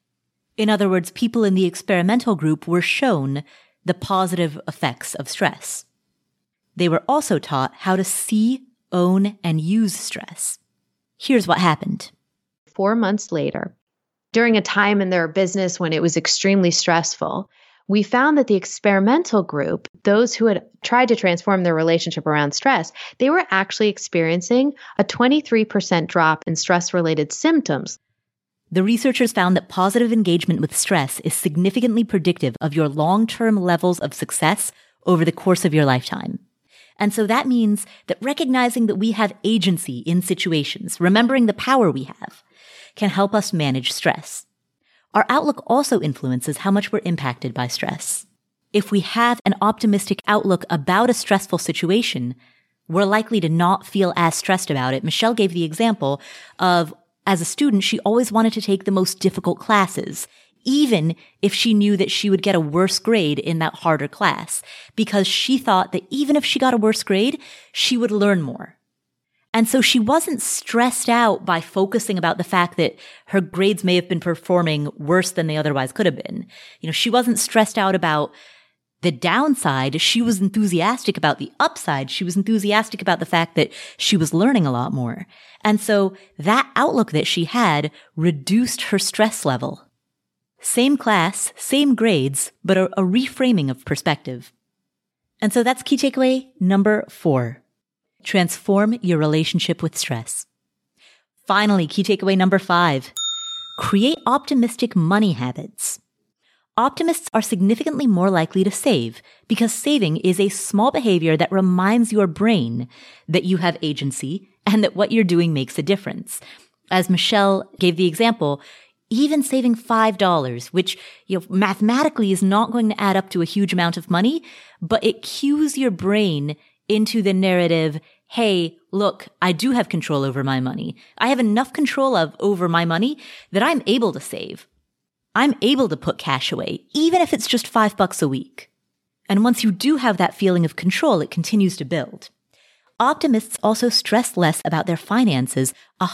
In other words, people in the experimental group were shown the positive effects of stress. They were also taught how to see, own, and use stress. Here's what happened. 4 months later, during a time in their business when it was extremely stressful, we found that the experimental group, those who had tried to transform their relationship around stress, they were actually experiencing a 23% drop in stress-related symptoms. The researchers found that positive engagement with stress is significantly predictive of your long-term levels of success over the course of your lifetime. And so that means that recognizing that we have agency in situations, remembering the power we have, can help us manage stress. Our outlook also influences how much we're impacted by stress. If we have an optimistic outlook about a stressful situation, we're likely to not feel as stressed about it. Michelle gave the example of, as a student, she always wanted to take the most difficult classes, even if she knew that she would get a worse grade in that harder class, because she thought that even if she got a worse grade, she would learn more. And so she wasn't stressed out by focusing about the fact that her grades may have been performing worse than they otherwise could have been. She wasn't stressed out about the downside. She was enthusiastic about the upside. She was enthusiastic about the fact that she was learning a lot more. And so that outlook that she had reduced her stress level. Same class, same grades, but a reframing of perspective. And so that's key takeaway number 4. Transform your relationship with stress. Finally, key takeaway number 5. Create optimistic money habits. Optimists are significantly more likely to save because saving is a small behavior that reminds your brain that you have agency and that what you're doing makes a difference. As Michelle gave the example, even saving $5, which mathematically is not going to add up to a huge amount of money, but it cues your brain into the narrative, hey, look, I do have control over my money. I have enough control over my money that I'm able to save. I'm able to put cash away, even if it's just $5 a week. And once you do have that feeling of control, it continues to build. Optimists also stress less about their finances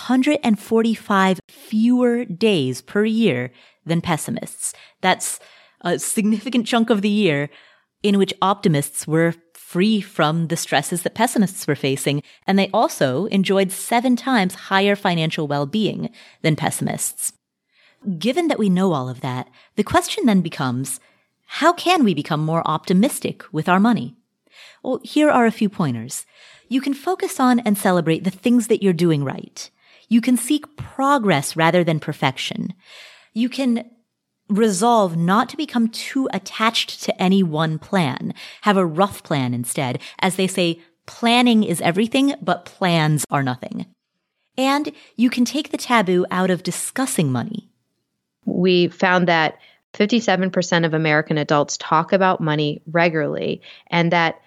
145 fewer days per year than pessimists. That's a significant chunk of the year in which optimists were free from the stresses that pessimists were facing, and they also enjoyed 7 times higher financial well-being than pessimists. Given that we know all of that, the question then becomes, how can we become more optimistic with our money? Well, here are a few pointers. You can focus on and celebrate the things that you're doing right. You can seek progress rather than perfection. You can resolve not to become too attached to any one plan. Have a rough plan instead. As they say, planning is everything, but plans are nothing. And you can take the taboo out of discussing money. We found that 57% of American adults talk about money regularly, and that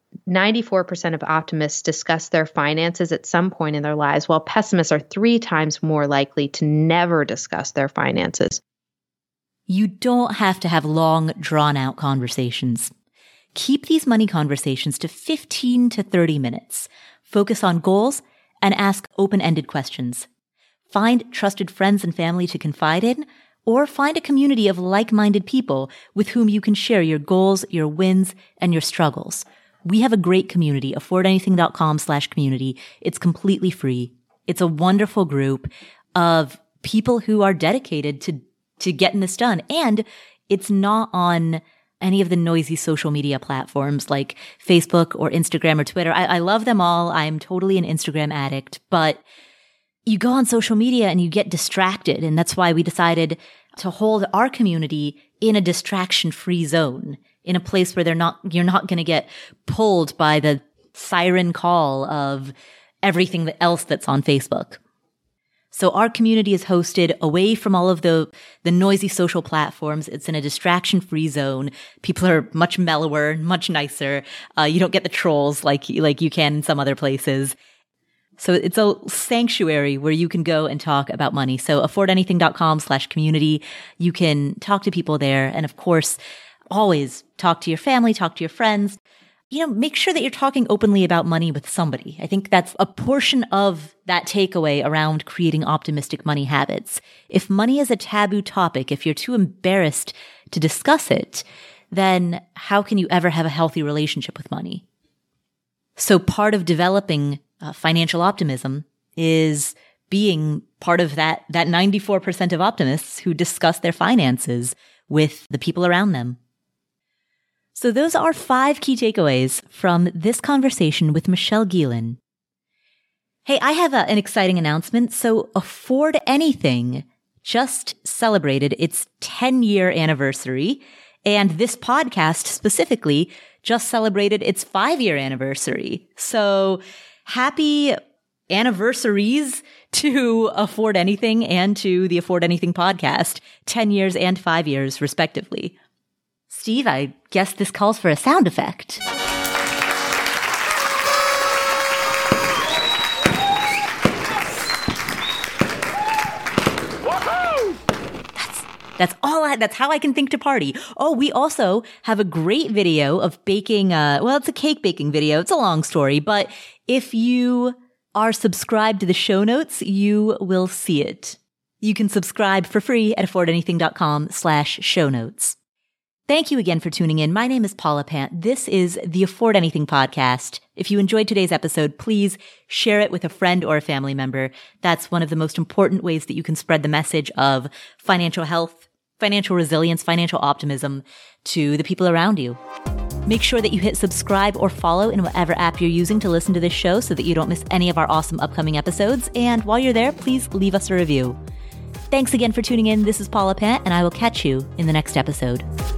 94% of optimists discuss their finances at some point in their lives, while pessimists are 3 times more likely to never discuss their finances. You don't have to have long, drawn-out conversations. Keep these money conversations to 15 to 30 minutes. Focus on goals and ask open-ended questions. Find trusted friends and family to confide in, or find a community of like-minded people with whom you can share your goals, your wins, and your struggles. We have a great community, affordanything.com/community. It's completely free. It's a wonderful group of people who are dedicated to getting this done. And it's not on any of the noisy social media platforms like Facebook or Instagram or Twitter. I love them all. I'm totally an Instagram addict, but you go on social media and you get distracted. And that's why we decided to hold our community in a distraction-free zone, in a place where you're not going to get pulled by the siren call of everything else that's on Facebook. So our community is hosted away from all of the noisy social platforms. It's in a distraction-free zone. People are much mellower, much nicer. You don't get the trolls like you can in some other places. So it's a sanctuary where you can go and talk about money. So affordanything.com/community. You can talk to people there. And of course, always talk to your family, talk to your friends. Make sure that you're talking openly about money with somebody. I think that's a portion of that takeaway around creating optimistic money habits. If money is a taboo topic, if you're too embarrassed to discuss it, then how can you ever have a healthy relationship with money? So part of developing financial optimism is being part of that 94% of optimists who discuss their finances with the people around them. So those are 5 key takeaways from this conversation with Michelle Gielen. Hey, I have an exciting announcement. So Afford Anything just celebrated its 10-year anniversary, and this podcast specifically just celebrated its 5-year anniversary. So happy anniversaries to Afford Anything and to the Afford Anything podcast, 10 years and 5 years respectively. Steve, I guess this calls for a sound effect. That's how I can think to party. Oh, we also have a great video of baking, it's a cake baking video. It's a long story, but if you are subscribed to the show notes, you will see it. You can subscribe for free at affordanything.com/show notes. Thank you again for tuning in. My name is Paula Pant. This is the Afford Anything podcast. If you enjoyed today's episode, please share it with a friend or a family member. That's one of the most important ways that you can spread the message of financial health, financial resilience, financial optimism to the people around you. Make sure that you hit subscribe or follow in whatever app you're using to listen to this show so that you don't miss any of our awesome upcoming episodes. And while you're there, please leave us a review. Thanks again for tuning in. This is Paula Pant, and I will catch you in the next episode.